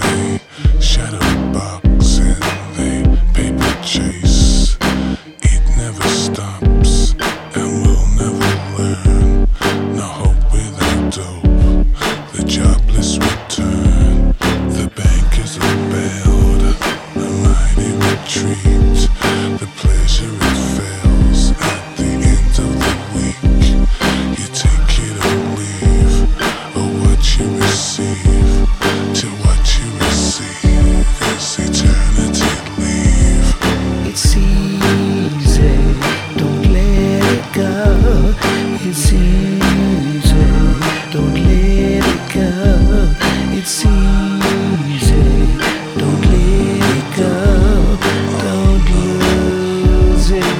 they shadow box and they paper chase. It never stops and we'll never learn. No hope without dope, the jobless return. The bankers are bailed, a mighty retreat. The pleasure it fails at the end of the week. You take it or leave, or what you receive. To what you receive is eternity leave. It's easy, don't let it go. It's easy, don't let it go. It's easy, don't let it go. Don't lose it.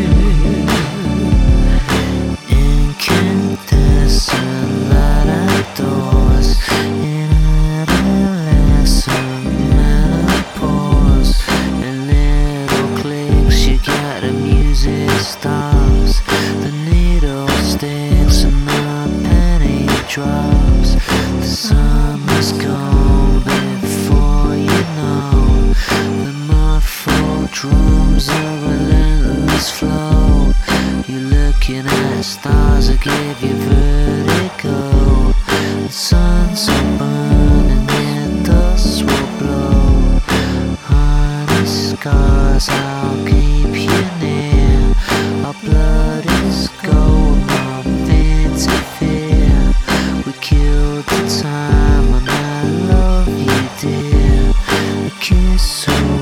Incandescent light outdoors, in adolescent menopause. And little clicks, you got the music stops. The needle sticks and the penny drops. The summer's gone before you know. The muffled drums of relentless flow. You're looking at stars that give you vertigo. The sun's are burning and dust will blow. Honey scars, I'll keep you near. Our blood is gold, nothing to fear. We killed the time and I love you, dear. A kiss